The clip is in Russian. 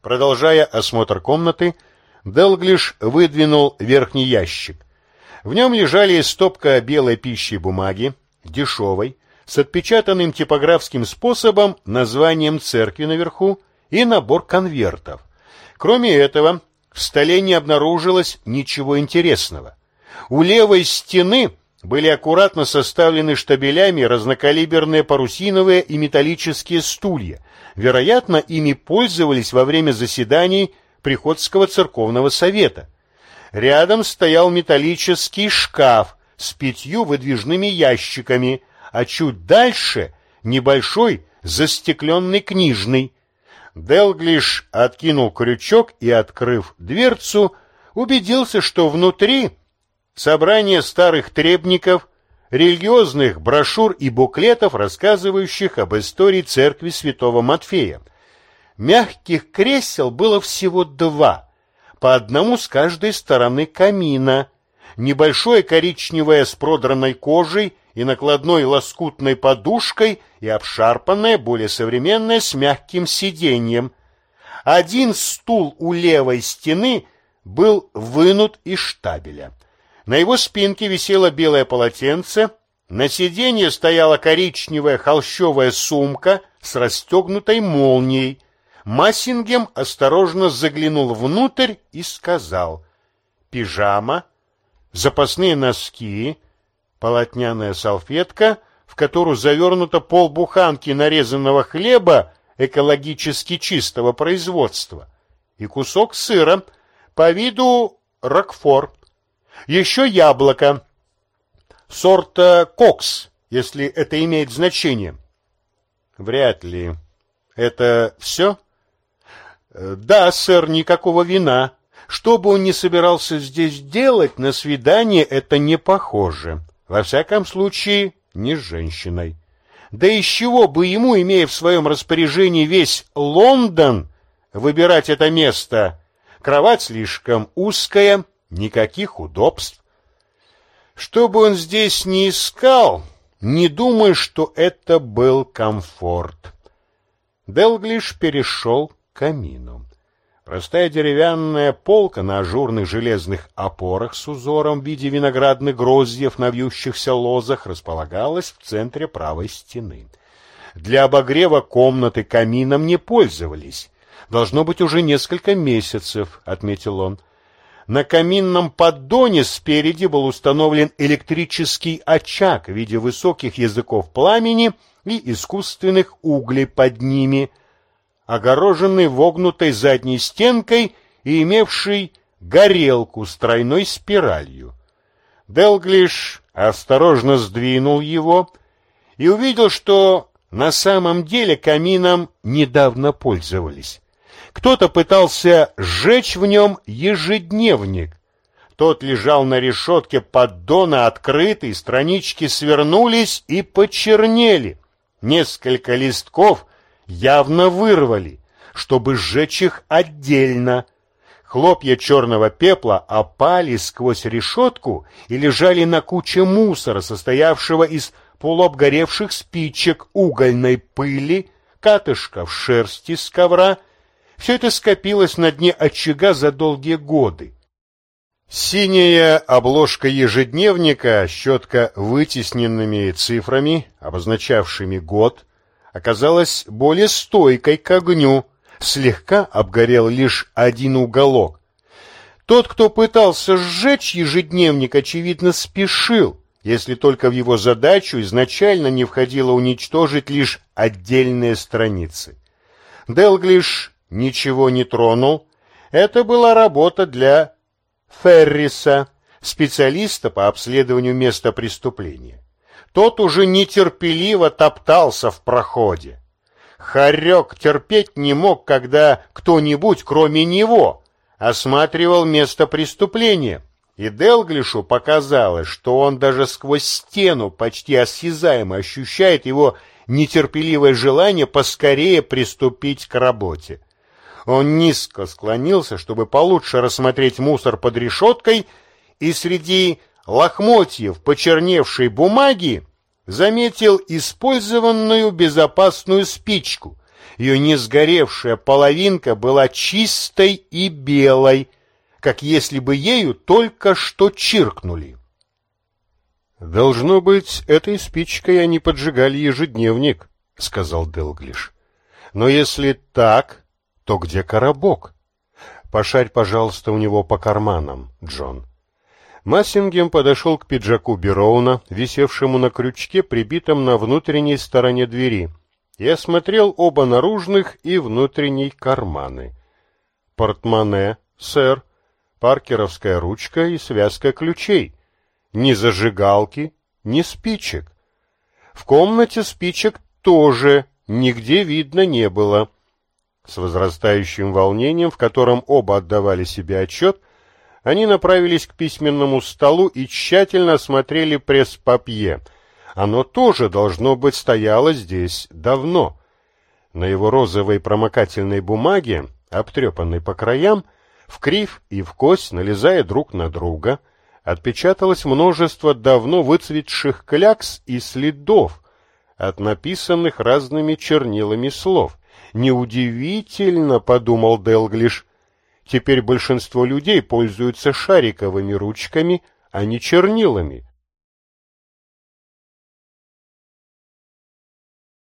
Продолжая осмотр комнаты, Делглиш выдвинул верхний ящик. В нем лежали стопка белой пищи и бумаги, дешевой, с отпечатанным типографским способом названием церкви наверху и набор конвертов. Кроме этого, в столе не обнаружилось ничего интересного. У левой стены были аккуратно составлены штабелями разнокалиберные парусиновые и металлические стулья. Вероятно, ими пользовались во время заседаний Приходского церковного совета. Рядом стоял металлический шкаф с 5 выдвижными ящиками, а чуть дальше небольшой застекленный книжный. Делглиш откинул крючок и, открыв дверцу, убедился, что внутри собрание старых требников, религиозных брошюр и буклетов, рассказывающих об истории церкви святого Матфея. Мягких кресел было всего 2, по одному с каждой стороны камина. Небольшое коричневое с продранной кожей и накладной лоскутной подушкой и обшарпанное, более современное, с мягким сиденьем. Один стул у левой стены был вынут из штабеля. На его спинке висело белое полотенце, на сиденье стояла коричневая холщовая сумка с расстегнутой молнией. Массингем осторожно заглянул внутрь и сказал: пижама, запасные носки, полотняная салфетка, в которую завернуто полбуханки нарезанного хлеба экологически чистого производства, и кусок сыра, по виду рокфор. Еще яблоко, сорта кокс, если это имеет значение. Вряд ли. Это все? Да, сэр, никакого вина. Что бы он ни собирался здесь делать, на свидание это не похоже. Во всяком случае, не с женщиной. Да из чего бы ему, имея в своем распоряжении весь Лондон, выбирать это место? Кровать слишком узкая, никаких удобств. Что бы он здесь ни искал, не думаю, что это был комфорт. Делглиш перешел к камину. Простая деревянная полка на ажурных железных опорах с узором в виде виноградных гроздьев на вьющихся лозах располагалась в центре правой стены. Для обогрева комнаты камином не пользовались. Должно быть уже несколько месяцев, отметил он. На каминном поддоне спереди был установлен электрический очаг в виде высоких языков пламени и искусственных углей под ними, огороженный вогнутой задней стенкой и имевший горелку с тройной спиралью. Делглиш осторожно сдвинул его и увидел, что на самом деле камином недавно пользовались. Кто-то пытался сжечь в нем ежедневник. Тот лежал на решетке поддона открытый, странички свернулись и почернели. Несколько листков явно вырвали, чтобы сжечь их отдельно. Хлопья черного пепла опали сквозь решетку и лежали на куче мусора, состоявшего из полуобгоревших спичек, угольной пыли, катышков шерсти с ковра. Все это скопилось на дне очага за долгие годы. Синяя обложка ежедневника с четко вытесненными цифрами, обозначавшими год, оказалась более стойкой к огню, слегка обгорел лишь один уголок. Тот, кто пытался сжечь ежедневник, очевидно, спешил, если только в его задачу изначально не входило уничтожить лишь отдельные страницы. Делглиш ничего не тронул. Это была работа для Ферриса, специалиста по обследованию места преступления. Тот уже нетерпеливо топтался в проходе. Хорек терпеть не мог, когда кто-нибудь, кроме него, осматривал место преступления, и Делглишу показалось, что он даже сквозь стену почти осязаемо ощущает его нетерпеливое желание поскорее приступить к работе. Он низко склонился, чтобы получше рассмотреть мусор под решеткой, и среди лохмотьев почерневшей бумаги заметил использованную безопасную спичку, Ее несгоревшая половинка была чистой и белой, как если бы ею только что чиркнули. «Должно быть, этой спичкой они поджигали ежедневник», — сказал Делглиш. «Но если так, то где коробок? Пошарь, пожалуйста, у него по карманам, Джон». Массингем подошел к пиджаку Бероуна, висевшему на крючке, прибитом на внутренней стороне двери, и осмотрел оба наружных и внутренней карманы. «Портмоне, сэр, паркеровская ручка и связка ключей. Ни зажигалки, ни спичек. В комнате спичек тоже нигде видно не было». С возрастающим волнением, в котором оба отдавали себе отчет, они направились к письменному столу и тщательно осмотрели пресс-папье. Оно тоже, должно быть, стояло здесь давно. На его розовой промокательной бумаге, обтрепанной по краям, вкривь и вкось, налезая друг на друга, отпечаталось множество давно выцветших клякс и следов от написанных разными чернилами слов. «Неудивительно», — подумал Делглиш, — «теперь большинство людей пользуются шариковыми ручками, а не чернилами.